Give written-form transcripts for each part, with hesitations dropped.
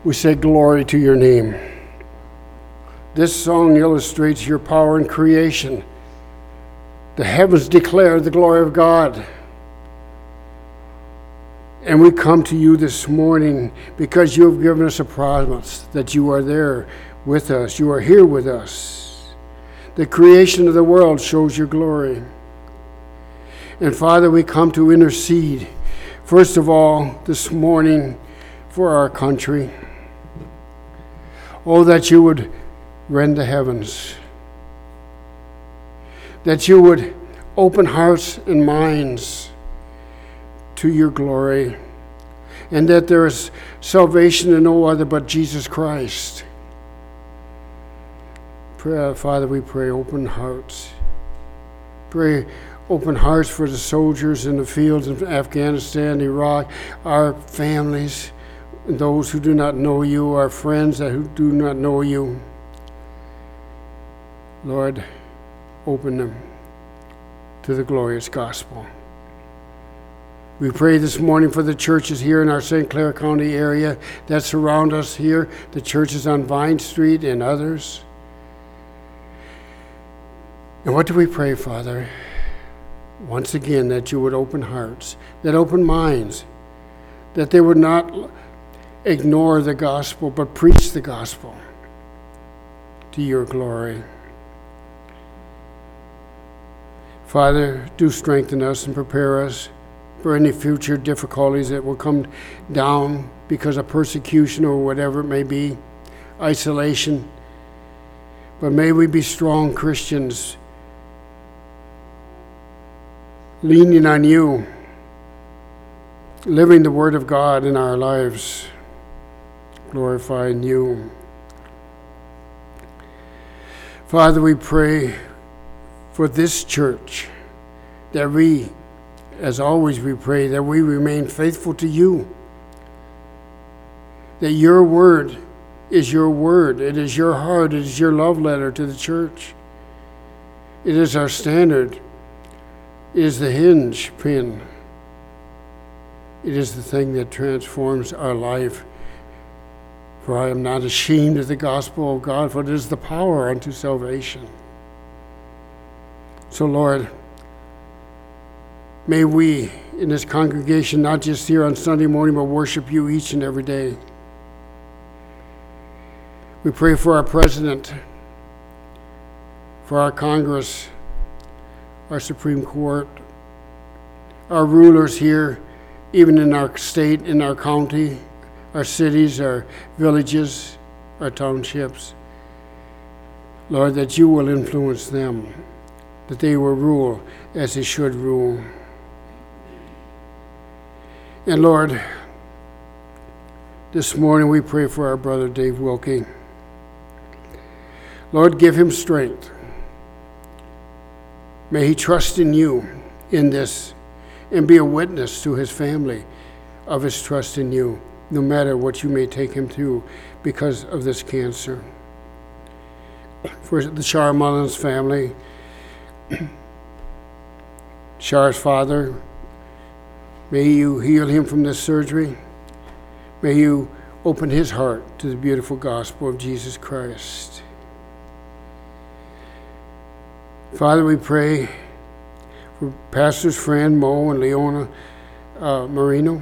we say glory to your name. This song illustrates your power in creation. The heavens declare the glory of God. And we come to you this morning because you have given us a promise that you are there with us. You are here with us. The creation of the world shows your glory. And Father, we come to intercede, first of all, this morning for our country. Oh, that you would rend the heavens, that you would open hearts and minds to your glory, and that there is salvation in no other but Jesus Christ. Father, we pray open hearts. Pray open hearts for the soldiers in the fields of Afghanistan, Iraq, our families, those who do not know you, our friends who do not know you. Lord, open them to the glorious gospel. We pray this morning for the churches here in our St. Clair County area that surround us here, the churches on Vine Street and others. And what do we pray, Father? Once again, that you would open hearts, that open minds, that they would not ignore the gospel, but preach the gospel to your glory. Father, do strengthen us and prepare us for any future difficulties that will come down because of persecution or whatever it may be, isolation. But may we be strong Christians, leaning on you, living the Word of God in our lives, glorifying you. Father, we pray for this church, that we, as always we pray, that we remain faithful to you, that your word is your word, it is your heart, it is your love letter to the church. It is our standard, it is the hinge pin, it is the thing that transforms our life. For I am not ashamed of the gospel of God, for it is the power unto salvation. So, Lord, may we in this congregation, not just here on Sunday morning, but worship you each and every day. We pray for our president, for our Congress, our Supreme Court, our rulers here, even in our state, in our county, our cities, our villages, our townships. Lord, that you will influence them, that they will rule as they should rule. And Lord, this morning we pray for our brother Dave Wilkie. Lord, give him strength. May he trust in you in this and be a witness to his family of his trust in you, no matter what you may take him through because of this cancer. For the Shar Mullins family, Shar's father, may you heal him from this surgery. May you open his heart to the beautiful gospel of Jesus Christ. Father, we pray for Pastor's friend Mo and Leona Marino.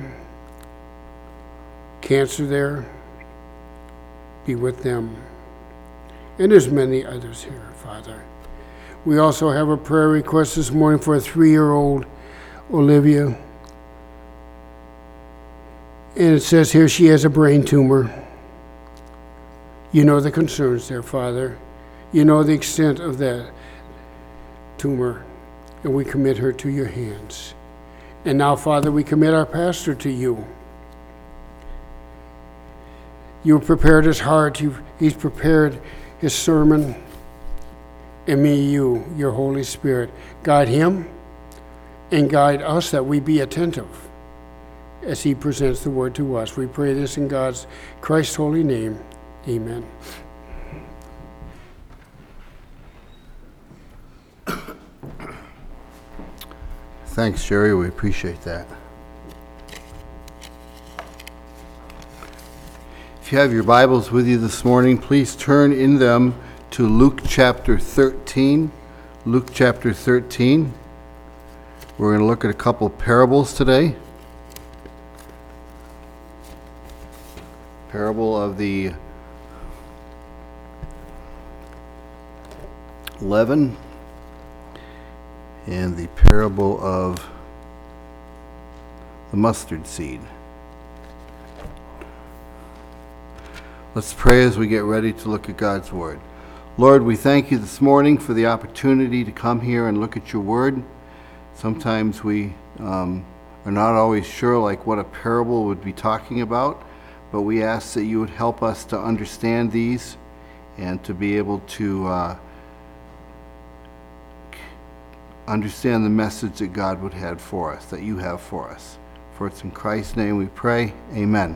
Cancer there, be with them. And there's many others here, Father. We also have a prayer request this morning for a 3-year-old Olivia. And it says here she has a brain tumor. You know the concerns there, Father. You know the extent of that tumor. And we commit her to your hands. And now, Father, we commit our pastor to you. You have prepared his heart. He's prepared his sermon. And may you, your Holy Spirit, guide him and guide us that we be attentive as he presents the word to us. We pray this in God's Christ's holy name. Amen. Thanks, Jerry. We appreciate that. If If you have your Bibles with you this morning, please turn in them to Luke chapter 13. Luke chapter 13. We're going to look at a couple of parables today. Parable of the leaven and the parable of the mustard seed. Let's pray as we get ready to look at God's Word. Lord, we thank you this morning for the opportunity to come here and look at your Word. Sometimes we are not always sure like what a parable would be talking about, but we ask that you would help us to understand these and to be able to understand the message that God would have for us, that you have for us. For it's in Christ's name we pray. Amen.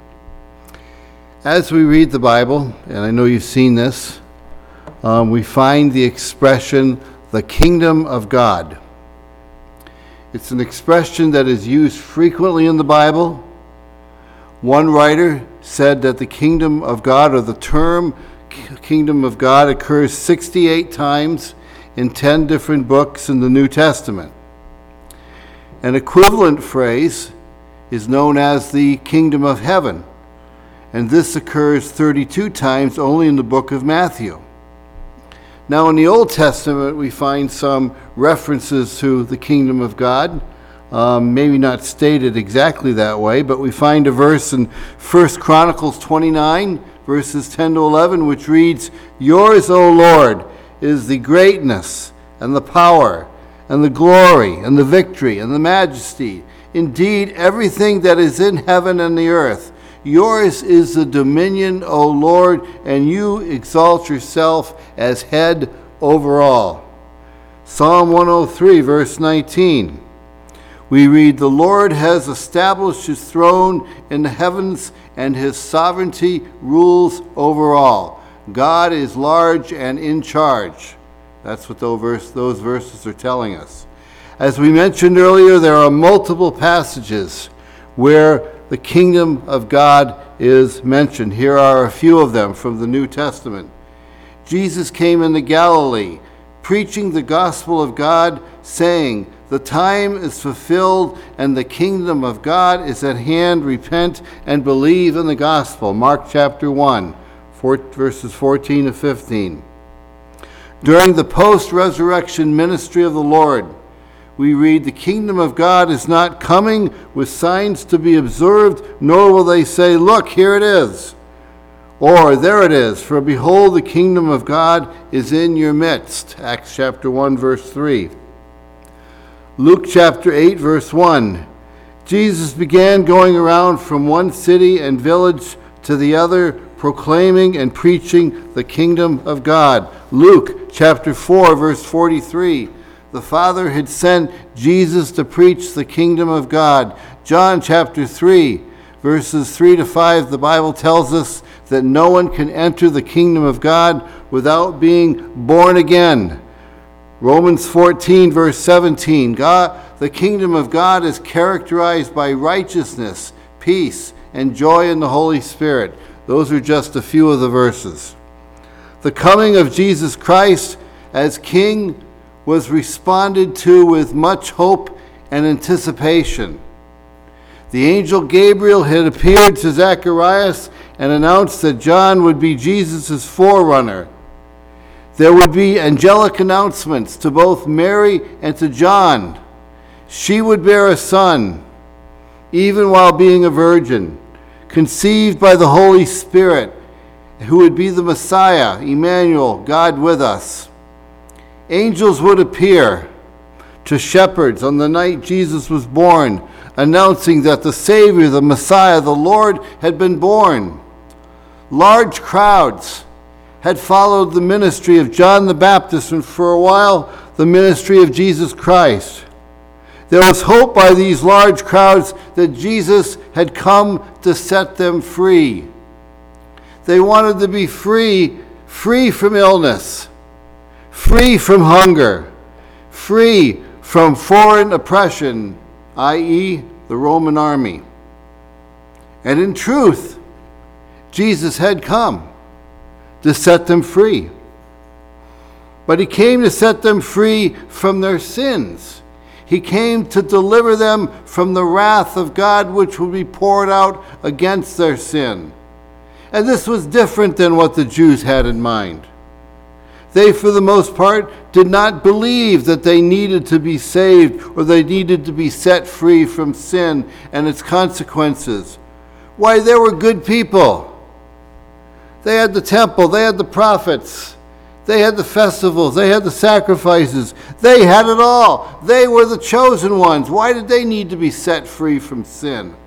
As we read the Bible, and I know you've seen this, we find the expression, the kingdom of God. It's an expression that is used frequently in the Bible. One writer said that the kingdom of God, or the term kingdom of God, occurs 68 times in 10 different books in the New Testament. An equivalent phrase is known as the kingdom of heaven, and this occurs 32 times only in the book of Matthew. Now in the Old Testament we find some references to the kingdom of God, maybe not stated exactly that way, but we find a verse in 1 Chronicles 29, verses 10 to 11, which reads, "Yours, O Lord, is the greatness and the power and the glory and the victory and the majesty. Indeed, everything that is in heaven and the earth. Yours is the dominion, O Lord, and you exalt yourself as head over all." Psalm 103, verse 19. We read, "The Lord has established his throne in the heavens, and his sovereignty rules over all. God is large and in charge." That's what those verses are telling us. As we mentioned earlier, there are multiple passages where the kingdom of God is mentioned. Here are a few of them from the New Testament. Jesus came into Galilee, preaching the gospel of God, saying, "The time is fulfilled and the kingdom of God is at hand. Repent and believe in the gospel." Mark chapter 1, verses 14 to 15. During the post-resurrection ministry of the Lord, we read, "The kingdom of God is not coming with signs to be observed, nor will they say, 'Look, here it is,' or 'There it is,' for behold, the kingdom of God is in your midst." Acts chapter 1, verse 3. Luke chapter 8, verse 1. Jesus began going around from one city and village to the other, proclaiming and preaching the kingdom of God. Luke chapter 4, verse 43. The Father had sent Jesus to preach the kingdom of God. John chapter 3, verses 3 to 5, the Bible tells us that no one can enter the kingdom of God without being born again. Romans 14, verse 17, the kingdom of God is characterized by righteousness, peace, and joy in the Holy Spirit. Those are just a few of the verses. The coming of Jesus Christ as King was responded to with much hope and anticipation. The angel Gabriel had appeared to Zacharias and announced that John would be Jesus' forerunner. There would be angelic announcements to both Mary and to John. She would bear a son, even while being a virgin, conceived by the Holy Spirit, who would be the Messiah, Emmanuel, God with us. Angels would appear to shepherds on the night Jesus was born, announcing that the Savior, the Messiah, the Lord, had been born. Large crowds had followed the ministry of John the Baptist, and for a while, the ministry of Jesus Christ. There was hope by these large crowds that Jesus had come to set them free. They wanted to be free from illness, free from hunger, free from foreign oppression, i.e., the Roman army. And in truth, Jesus had come to set them free. But he came to set them free from their sins. He came to deliver them from the wrath of God which would be poured out against their sin. And this was different than what the Jews had in mind. They, for the most part, did not believe that they needed to be saved or they needed to be set free from sin and its consequences. Why, they were good people. They had the temple, they had the prophets, they had the festivals, they had the sacrifices. They had it all. They were the chosen ones. Why did they need to be set free from sin?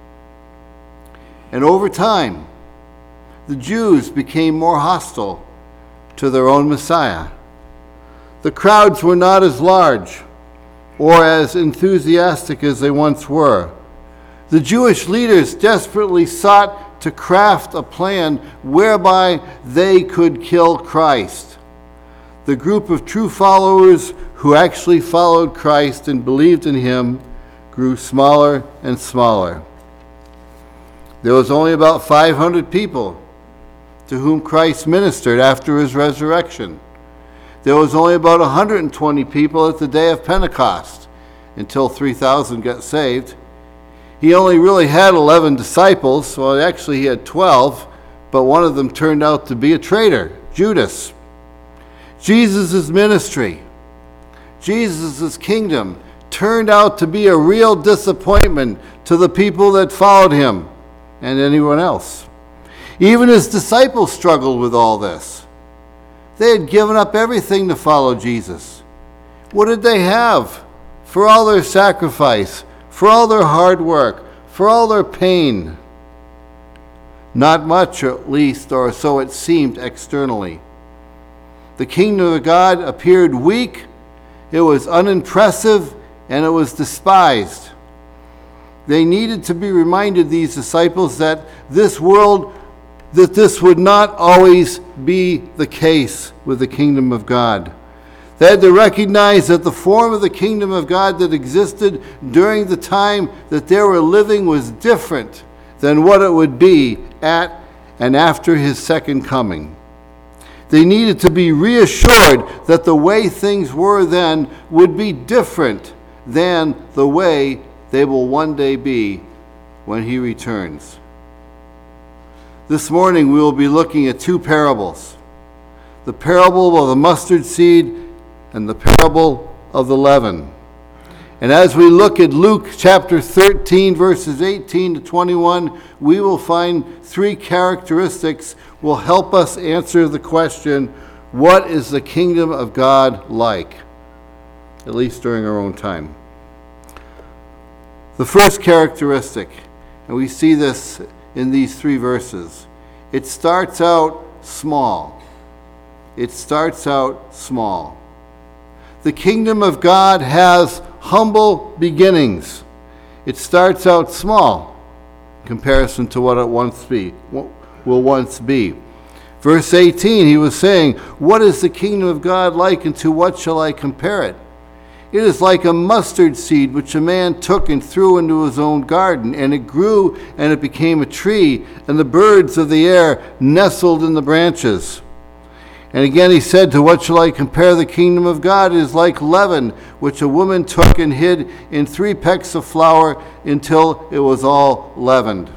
And over time, the Jews became more hostile to their own Messiah. The crowds were not as large or as enthusiastic as they once were. The Jewish leaders desperately sought to craft a plan whereby they could kill Christ. The group of true followers who actually followed Christ and believed in him grew smaller and smaller. There was only about 500 people to whom Christ ministered after his resurrection. There was only about 120 people at the day of Pentecost until 3,000 got saved. He only really had 11 disciples. Well, actually he had 12, but one of them turned out to be a traitor, Judas. Jesus' ministry, Jesus' kingdom turned out to be a real disappointment to the people that followed him and anyone else. Even his disciples struggled with all this. They had given up everything to follow Jesus. What did they have for all their sacrifice, for all their hard work, for all their pain? Not much, at least, or so it seemed externally. The kingdom of God appeared weak, it was unimpressive, and it was despised. They needed to be reminded, these disciples, that this would not always be the case with the kingdom of God. They had to recognize that the form of the kingdom of God that existed during the time that they were living was different than what it would be at and after his second coming. They needed to be reassured that the way things were then would be different than the way they will one day be when he returns. This morning we will be looking at two parables. The parable of the mustard seed and the parable of the leaven. And as we look at Luke chapter 13, verses 18 to 21, we will find three characteristics will help us answer the question, what is the kingdom of God like? At least during our own time. The first characteristic, and we see this in these three verses, it starts out small. It starts out small. The kingdom of God has humble beginnings. It starts out small in comparison to what it will once be. Verse 18, he was saying, what is the kingdom of God like, and to what shall I compare it? It is like a mustard seed which a man took and threw into his own garden, and it grew and it became a tree, and the birds of the air nestled in the branches. And again he said, to what shall I compare the kingdom of God? It is like leaven, which a woman took and hid in 3 pecks of flour until it was all leavened.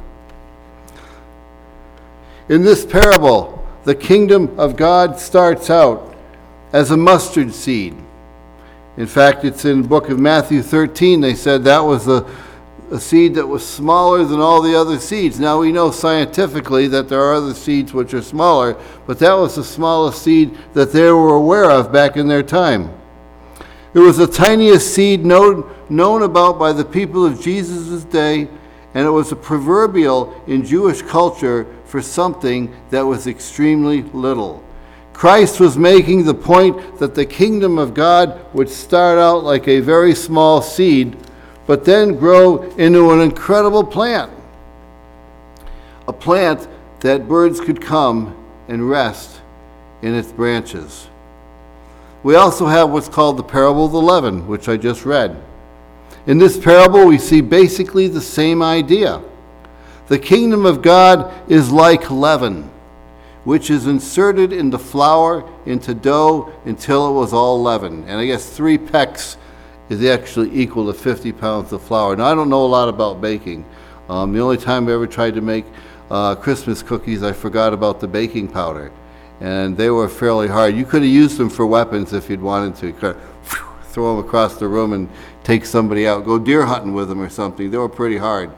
In this parable, the kingdom of God starts out as a mustard seed. In fact, it's in the book of Matthew 13, they said that was a seed that was smaller than all the other seeds. Now we know scientifically that there are other seeds which are smaller, but that was the smallest seed that they were aware of back in their time. It was the tiniest seed known about by the people of Jesus' day, and it was a proverbial in Jewish culture for something that was extremely little. Christ was making the point that the kingdom of God would start out like a very small seed, but then grow into an incredible plant. A plant that birds could come and rest in its branches. We also have what's called the parable of the leaven, which I just read. In this parable, we see basically the same idea. The kingdom of God is like leaven, which is inserted into flour, into dough, until it was all leavened. And I guess 3 pecks is actually equal to 50 pounds of flour. Now, I don't know a lot about baking. The only time I ever tried to make Christmas cookies, I forgot about the baking powder. And they were fairly hard. You could have used them for weapons if you'd wanted to. You could throw them across the room and take somebody out. Go deer hunting with them or something. They were pretty hard.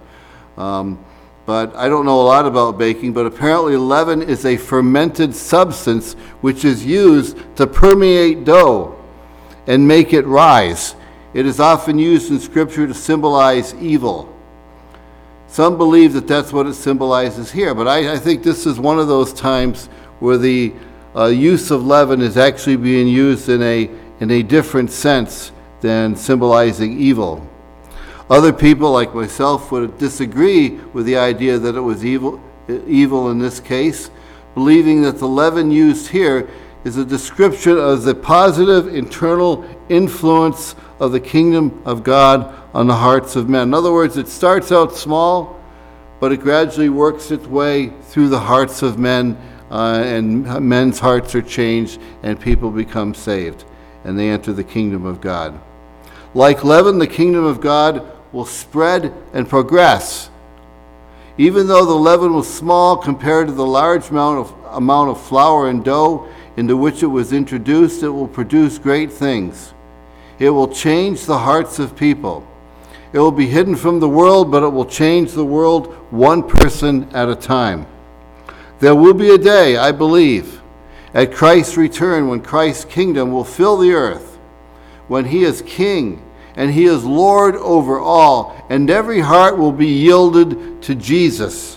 But I don't know a lot about baking, but apparently leaven is a fermented substance which is used to permeate dough and make it rise. It is often used in Scripture to symbolize evil. Some believe that that's what it symbolizes here, but I think this is one of those times where the use of leaven is actually being used in a different sense than symbolizing evil. Other people, like myself, would disagree with the idea that it was evil in this case, believing that the leaven used here is a description of the positive internal influence of the kingdom of God on the hearts of men. In other words, it starts out small, but it gradually works its way through the hearts of men, and men's hearts are changed, and people become saved, and they enter the kingdom of God. Like leaven, the kingdom of God will spread and progress. Even though the leaven was small compared to the large amount of flour and dough into which it was introduced, it will produce great things. It will change the hearts of people. It will be hidden from the world, but it will change the world one person at a time. There will be a day, I believe, at Christ's return when Christ's kingdom will fill the earth, when he is king and he is Lord over all, and every heart will be yielded to Jesus.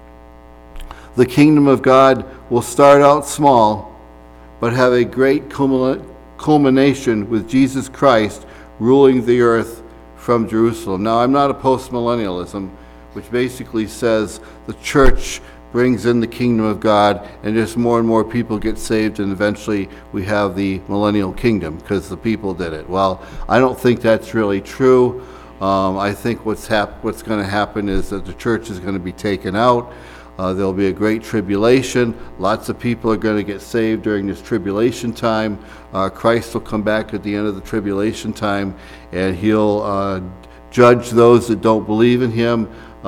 The kingdom of God will start out small, but have a great culmination with Jesus Christ ruling the earth from Jerusalem. Now, I'm not a post-millennialism, which basically says the church brings in the kingdom of God, and just more and more people get saved, and eventually we have the millennial kingdom because the people did it. Well, I don't think that's really true. I think what's going to happen is that the church is going to be taken out. There'll be a great tribulation. Lots of people are going to get saved during this tribulation time. Christ will come back at the end of the tribulation time, and he'll judge those that don't believe in him.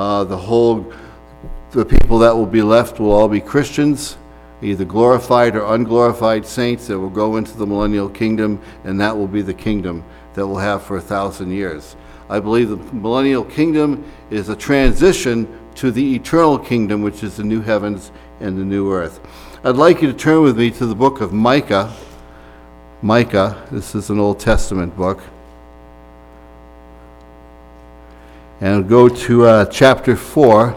The people that will be left will all be Christians, either glorified or unglorified saints that will go into the millennial kingdom, and that will be the kingdom that we'll have for 1,000 years. I believe the millennial kingdom is a transition to the eternal kingdom, which is the new heavens and the new earth. I'd like you to turn with me to the book of Micah. Micah, this is an Old Testament book. And go to chapter 4.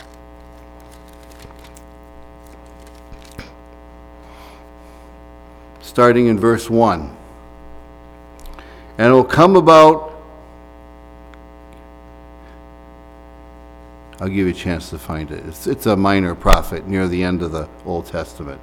Starting in verse 1. And it will come about, I'll give you a chance to find it. It's a minor prophet near the end of the Old Testament.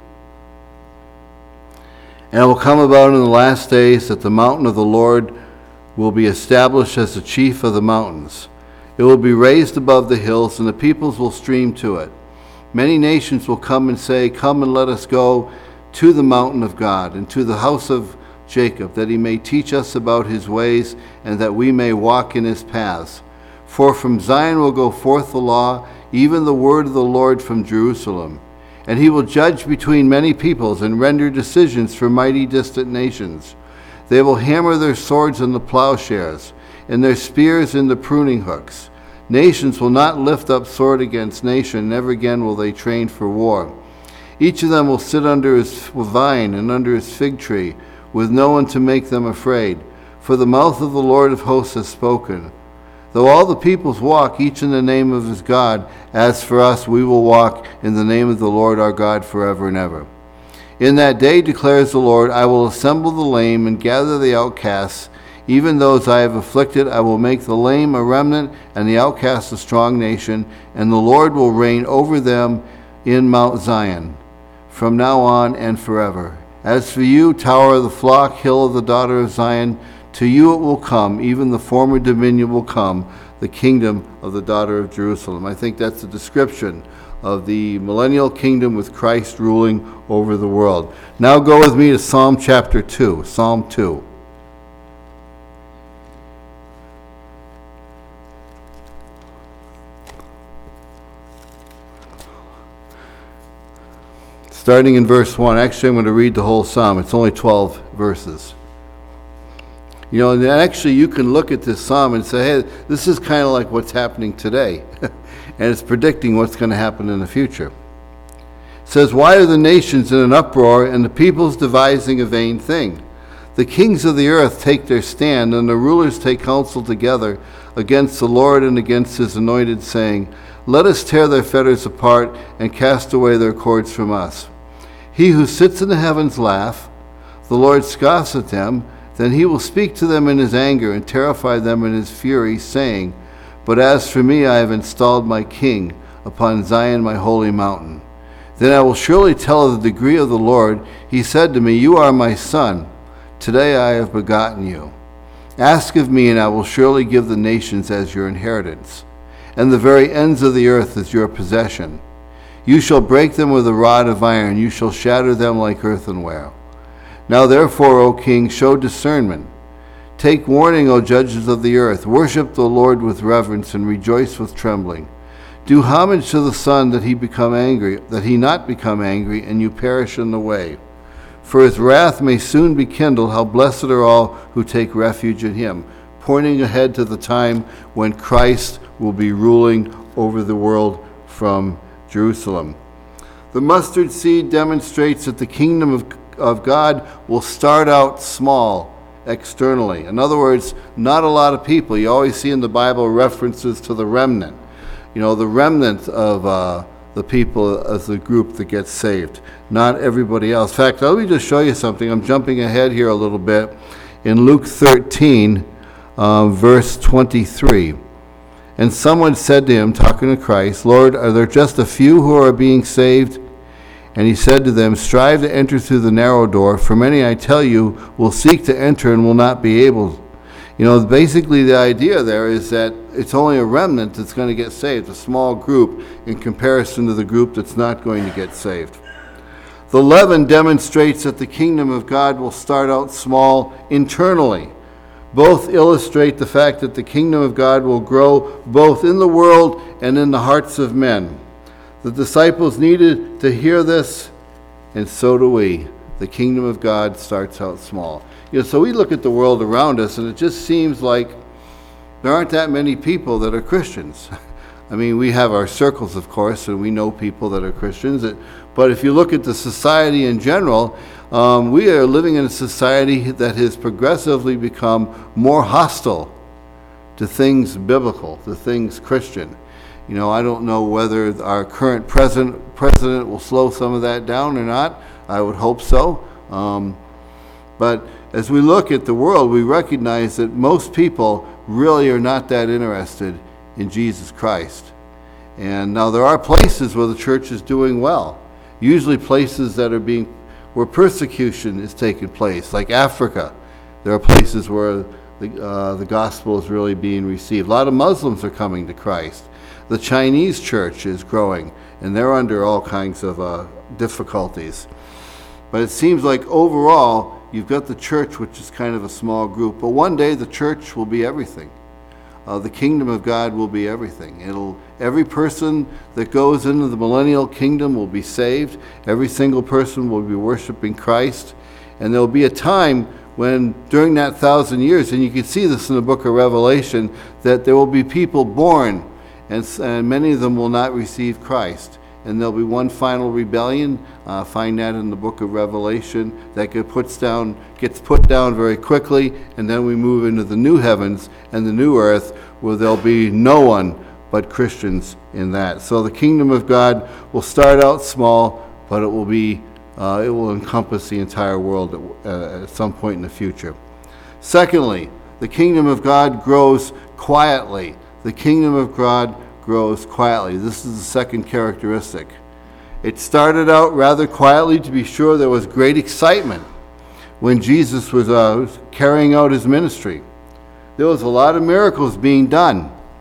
And it will come about in the last days that the mountain of the Lord will be established as the chief of the mountains. It will be raised above the hills, and the peoples will stream to it. Many nations will come and say, "Come and let us go to the mountain of God, and to the house of Jacob, that he may teach us about his ways, and that we may walk in his paths. For from Zion will go forth the law, even the word of the Lord from Jerusalem. And he will judge between many peoples, and render decisions for mighty distant nations. They will hammer their swords on the plowshares, and their spears in the pruning hooks. Nations will not lift up sword against nation, never again will they train for war. Each of them will sit under his vine and under his fig tree, with no one to make them afraid. For the mouth of the Lord of hosts has spoken. Though all the peoples walk, each in the name of his God, as for us, we will walk in the name of the Lord our God forever and ever. In that day, declares the Lord, I will assemble the lame and gather the outcasts, even those I have afflicted. I will make the lame a remnant, and the outcasts a strong nation, and the Lord will reign over them in Mount Zion, from now on and forever. As for you, tower of the flock, hill of the daughter of Zion, to you it will come, even the former dominion will come, the kingdom of the daughter of Jerusalem. I think that's a description of the millennial kingdom with Christ ruling over the world. Now go with me to Psalm chapter 2, Psalm 2. Starting in verse 1. Actually, I'm going to read the whole psalm. It's only 12 verses. You know, and actually you can look at this psalm and say, hey, this is kind of like what's happening today. And it's predicting what's going to happen in the future. It says, why are the nations in an uproar and the peoples devising a vain thing? The kings of the earth take their stand, and the rulers take counsel together against the Lord and against his anointed, saying, let us tear their fetters apart and cast away their cords from us. He who sits in the heavens laugh, the Lord scoffs at them, then he will speak to them in his anger and terrify them in his fury, saying, but as for me, I have installed my king upon Zion, my holy mountain. Then I will surely tell of the degree of the Lord. He said to me, you are my son. Today I have begotten you. Ask of me, and I will surely give the nations as your inheritance, and the very ends of the earth as your possession. You shall break them with a rod of iron. You shall shatter them like earthenware. Now therefore, O king, show discernment. Take warning, O judges of the earth. Worship the Lord with reverence and rejoice with trembling. Do homage to the Son, that he not become angry, and you perish in the way. For his wrath may soon be kindled. How blessed are all who take refuge in him. Pointing ahead to the time when Christ will be ruling over the world from Jerusalem. The mustard seed demonstrates that the kingdom of God will start out small externally. In other words, not a lot of people. You always see in the Bible references to the remnant. You know, the remnant of the people as the group that gets saved, not everybody else. In fact, let me just show you something. I'm jumping ahead here a little bit. In Luke 13, verse 23. And someone said to him, talking to Christ, Lord, are there just a few who are being saved? And he said to them, strive to enter through the narrow door, for many, I tell you, will seek to enter and will not be able. You know, basically the idea there is that it's only a remnant that's going to get saved, a small group in comparison to the group that's not going to get saved. The leaven demonstrates that the kingdom of God will start out small internally. Both illustrate the fact that the kingdom of God will grow both in the world and in the hearts of men. The disciples needed to hear this, and so do we. The kingdom of God starts out small. You know, so we look at the world around us, and it just seems like there aren't that many people that are Christians. I mean, we have our circles, of course, and we know people that are Christians. But if you look at the society in general, we are living in a society that has progressively become more hostile to things biblical, to things Christian. You know, I don't know whether our current president will slow some of that down or not. I would hope so. But as we look at the world, we recognize that most people really are not that interested in Jesus Christ. And now there are places where the church is doing well. Usually places that are where persecution is taking place, like Africa. There are places where the gospel is really being received. A lot of Muslims are coming to Christ. The Chinese church is growing, and they're under all kinds of difficulties. But it seems like overall, you've got the church, which is kind of a small group. But one day, the church will be everything. The kingdom of God will be everything. Every person that goes into the millennial kingdom will be saved. Every single person will be worshiping Christ. And there will be a time when, during that 1,000 years, and you can see this in the book of Revelation, that there will be people born, and many of them will not receive Christ. And there'll be one final rebellion. Find that in the book of Revelation. That gets put down very quickly, and then we move into the new heavens and the new earth, where there'll be no one but Christians in that. So the kingdom of God will start out small, but it will encompass the entire world at some point in the future. Secondly, the kingdom of God grows quietly. The kingdom of God grows quietly. This is the second characteristic. It started out rather quietly. To be sure, there was great excitement when Jesus was carrying out his ministry. There was a lot of miracles being done.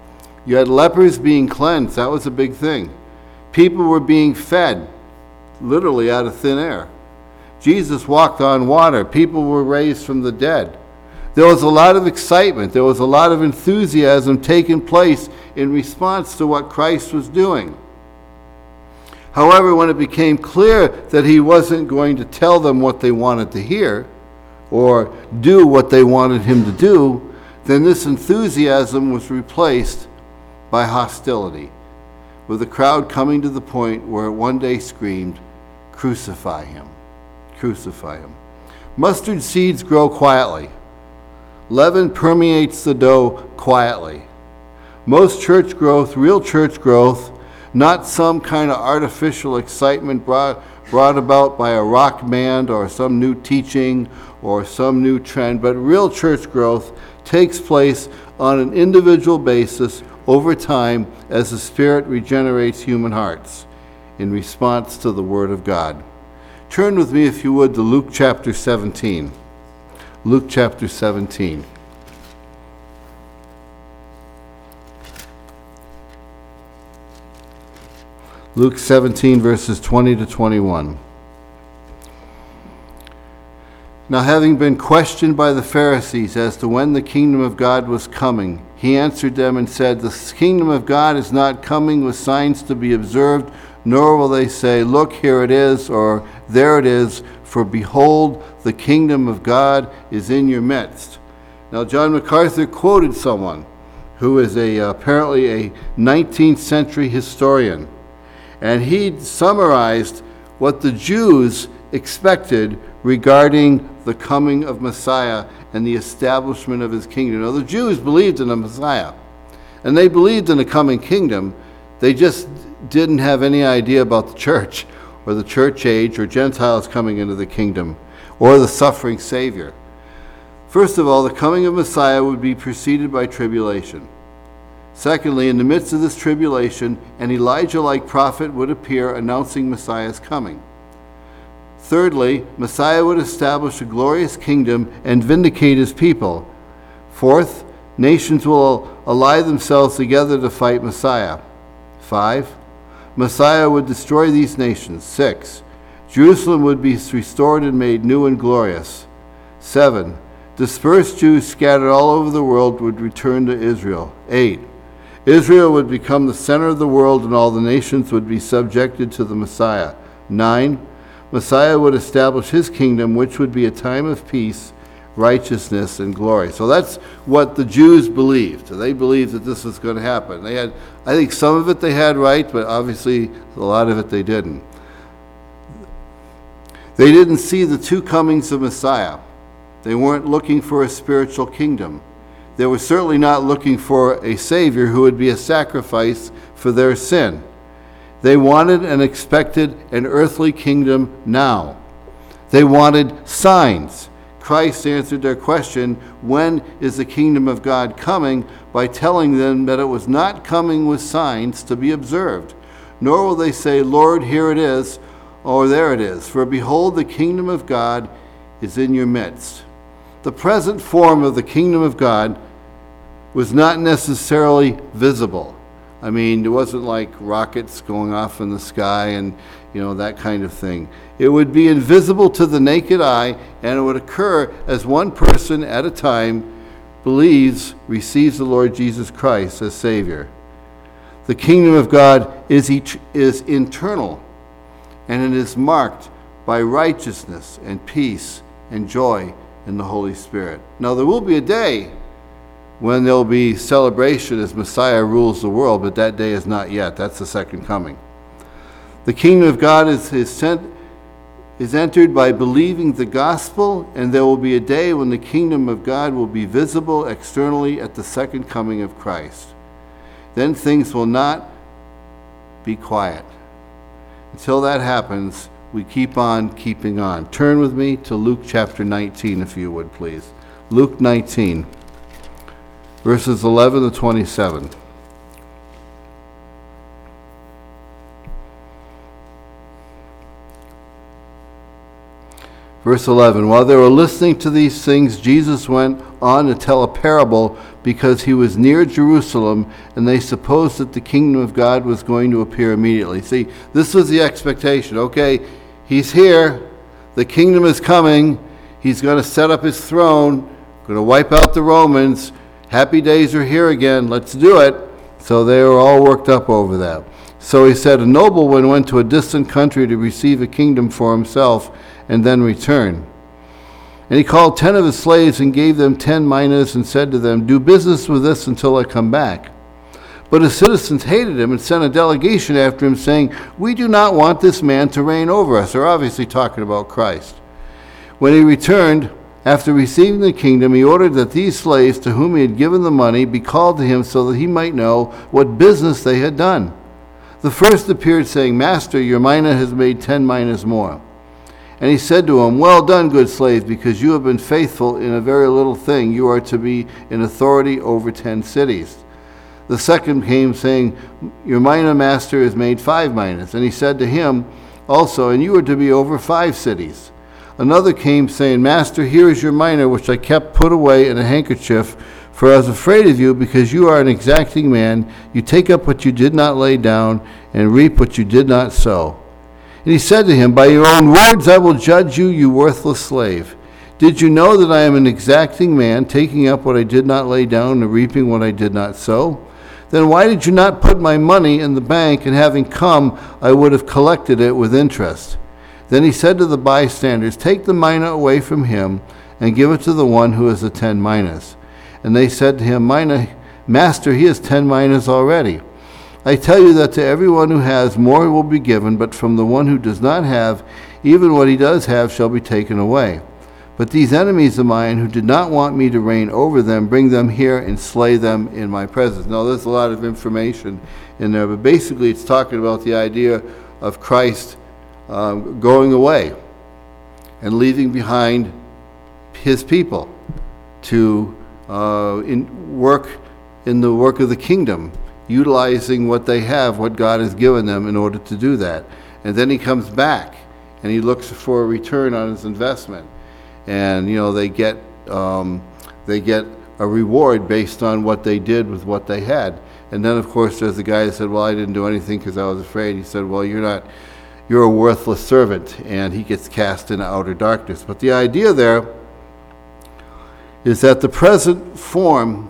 You had lepers being cleansed. That was a big thing. People were being fed, literally out of thin air. Jesus walked on water. People were raised from the dead. There was a lot of excitement. There was a lot of enthusiasm taking place in response to what Christ was doing. However, when it became clear that he wasn't going to tell them what they wanted to hear or do what they wanted him to do, then this enthusiasm was replaced by hostility, with the crowd coming to the point where it one day screamed, "Crucify him! Crucify him!" Mustard seeds grow quietly. Leaven permeates the dough quietly. Most church growth, real church growth, not some kind of artificial excitement brought about by a rock band or some new teaching or some new trend, but real church growth takes place on an individual basis over time as the Spirit regenerates human hearts in response to the Word of God. Turn with me, if you would, to Luke chapter 17. Luke chapter 17. Luke 17, verses 20 to 21. Now, having been questioned by the Pharisees as to when the kingdom of God was coming, he answered them and said, "The kingdom of God is not coming with signs to be observed, nor will they say, 'Look, here it is,' or 'There it is,' for behold, the kingdom of God is in your midst." Now, John MacArthur quoted someone who is apparently a 19th century historian, and he summarized what the Jews expected regarding the coming of Messiah and the establishment of his kingdom. Now, the Jews believed in a Messiah, and they believed in a coming kingdom. They just didn't have any idea about the church or the church age or Gentiles coming into the kingdom or the suffering Savior. First of all, the coming of Messiah would be preceded by tribulation. Secondly, in the midst of this tribulation, an Elijah-like prophet would appear announcing Messiah's coming. Thirdly, Messiah would establish a glorious kingdom and vindicate his people. Fourth, nations will ally themselves together to fight Messiah. 5, Messiah would destroy these nations. 6, Jerusalem would be restored and made new and glorious. 7, dispersed Jews scattered all over the world would return to Israel. 8, Israel would become the center of the world and all the nations would be subjected to the Messiah. 9, Messiah would establish his kingdom, which would be a time of peace, righteousness, and glory. So that's what the Jews believed. They believed that this was going to happen. They had, I think some of it they had right, but obviously a lot of it they didn't. They didn't see the two comings of Messiah. They weren't looking for a spiritual kingdom. They were certainly not looking for a Savior who would be a sacrifice for their sin. They wanted and expected an earthly kingdom now. They wanted signs. Christ answered their question, when is the kingdom of God coming, by telling them that it was not coming with signs to be observed. Nor will they say, "Lord, here it is," or "There it is." For behold, the kingdom of God is in your midst. The present form of the kingdom of God was not necessarily visible. I mean, it wasn't like rockets going off in the sky and, that kind of thing. It would be invisible to the naked eye, and it would occur as one person at a time believes, receives the Lord Jesus Christ as Savior. The kingdom of God is internal, and it is marked by righteousness and peace and joy in the Holy Spirit. Now, there will be a day when there will be celebration as Messiah rules the world, but that day is not yet. That's the second coming. The kingdom of God is entered by believing the gospel, and there will be a day when the kingdom of God will be visible externally at the second coming of Christ. Then things will not be quiet. Until that happens, we keep on keeping on. Turn with me to Luke chapter 19, if you would, please. Luke 19. Verses 11 to 27. Verse 11, while they were listening to these things, Jesus went on to tell a parable because he was near Jerusalem, and they supposed that the kingdom of God was going to appear immediately. See, this was the expectation. Okay, he's here. The kingdom is coming. He's going to set up his throne, going to wipe out the Romans. Happy days are here again. Let's do it. So they were all worked up over that. So he said, a nobleman went to a distant country to receive a kingdom for himself and then return. And he called 10 of his slaves and gave them 10 minas and said to them, do business with this until I come back. But his citizens hated him and sent a delegation after him saying, we do not want this man to reign over us. They're obviously talking about Christ. When he returned, after receiving the kingdom, he ordered that these slaves to whom he had given the money be called to him so that he might know what business they had done. The first appeared saying, Master, your mina has made 10 minas more. And he said to him, well done, good slave, because you have been faithful in a very little thing. You are to be in authority over 10 cities. The second came saying, your mina, master, has made 5 minas. And he said to him also, and you are to be over 5 cities. Another came saying, Master, here is your mina, which I kept put away in a handkerchief, for I was afraid of you, because you are an exacting man. You take up what you did not lay down, and reap what you did not sow. And he said to him, by your own words I will judge you, you worthless slave. Did you know that I am an exacting man, taking up what I did not lay down, and reaping what I did not sow? Then why did you not put my money in the bank, and having come, I would have collected it with interest? Then he said to the bystanders, take the mina away from him, and give it to the one who has the 10 minas. And they said to him, Master, he has 10 minas already. I tell you that to everyone who has, more will be given, but from the one who does not have, even what he does have shall be taken away. But these enemies of mine, who did not want me to reign over them, bring them here and slay them in my presence. Now, there's a lot of information in there, but basically it's talking about the idea of Christ going away and leaving behind his people to work in the work of the kingdom, utilizing what they have, what God has given them in order to do that. And then he comes back and he looks for a return on his investment. And they get a reward based on what they did with what they had. And then of course there's the guy that said, well, I didn't do anything because I was afraid. He said, well, you're a worthless servant, and he gets cast into outer darkness. But the idea there is that the present form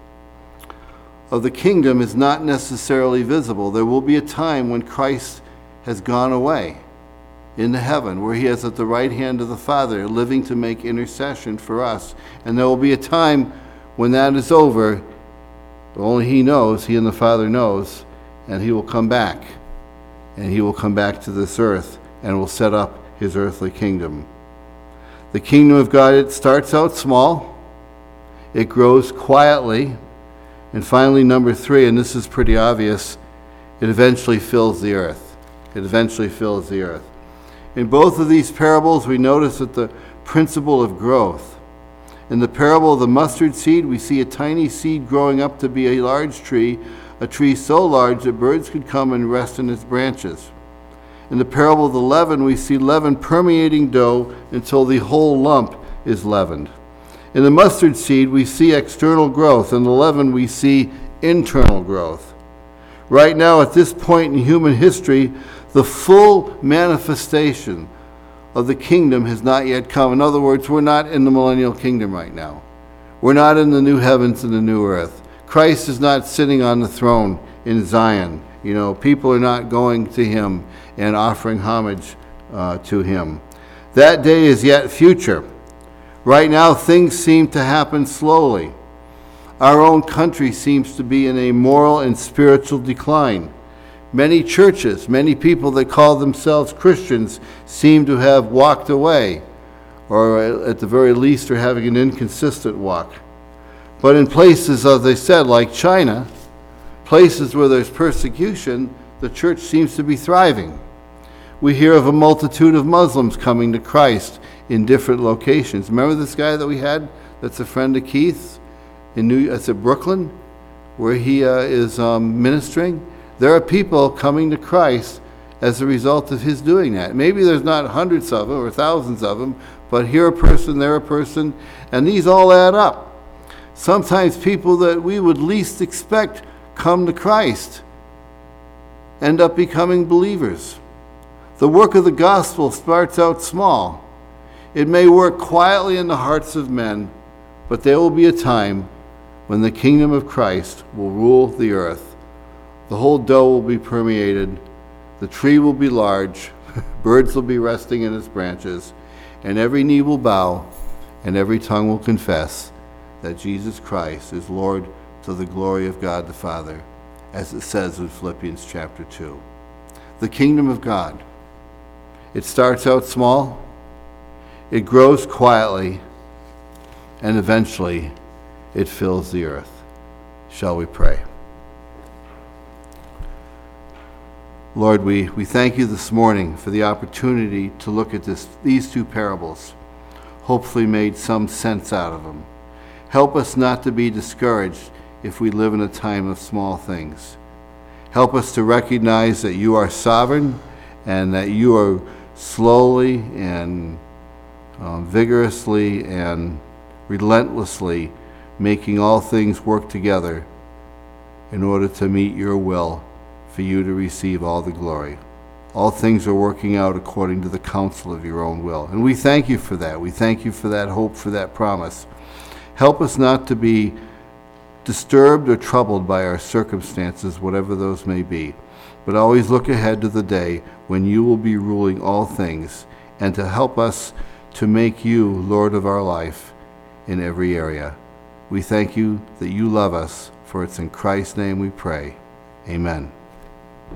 of the kingdom is not necessarily visible. There will be a time when Christ has gone away into heaven, where he is at the right hand of the Father, living to make intercession for us. And there will be a time when that is over. Only he knows, he and the Father knows, and he will come back. And he will come back to this earth and will set up his earthly kingdom. The kingdom of God, it starts out small, it grows quietly, and finally, number 3, and this is pretty obvious, it eventually fills the earth. It eventually fills the earth. In both of these parables, we notice that the principle of growth. In the parable of the mustard seed, we see a tiny seed growing up to be a large tree, a tree so large that birds could come and rest in its branches. In the parable of the leaven, we see leaven permeating dough until the whole lump is leavened. In the mustard seed, we see external growth. In the leaven, we see internal growth. Right now, at this point in human history, the full manifestation of the kingdom has not yet come. In other words, we're not in the millennial kingdom right now. We're not in the new heavens and the new earth. Christ is not sitting on the throne in Zion. People are not going to him and offering homage to him. That day is yet future. Right now, things seem to happen slowly. Our own country seems to be in a moral and spiritual decline. Many churches, many people that call themselves Christians seem to have walked away, or at the very least are having an inconsistent walk. But in places, as I said, like China, places where there's persecution, the church seems to be thriving. We hear of a multitude of Muslims coming to Christ in different locations. Remember this guy that we had that's a friend of Keith's in Brooklyn, where he is ministering? There are people coming to Christ as a result of his doing that. Maybe there's not hundreds of them or thousands of them, but here a person, there a person, and these all add up. Sometimes people that we would least expect come to Christ, end up becoming believers. The work of the gospel starts out small. It may work quietly in the hearts of men, but there will be a time when the kingdom of Christ will rule the earth. The whole dough will be permeated, the tree will be large, birds will be resting in its branches, and every knee will bow, and every tongue will confess that Jesus Christ is Lord to the glory of God the Father, as it says in Philippians chapter 2. The kingdom of God. It starts out small, it grows quietly, and eventually it fills the earth. Shall we pray? Lord, we thank you this morning for the opportunity to look at these two parables. Hopefully made some sense out of them. Help us not to be discouraged if we live in a time of small things. Help us to recognize that you are sovereign and that you are slowly and vigorously and relentlessly making all things work together in order to meet your will for you to receive all the glory. All things are working out according to the counsel of your own will. And we thank you for that. We thank you for that hope, for that promise. Help us not to be disturbed or troubled by our circumstances, whatever those may be, but always look ahead to the day when you will be ruling all things, and to help us to make you Lord of our life in every area. We thank you that you love us, for it's in Christ's name we pray. Amen.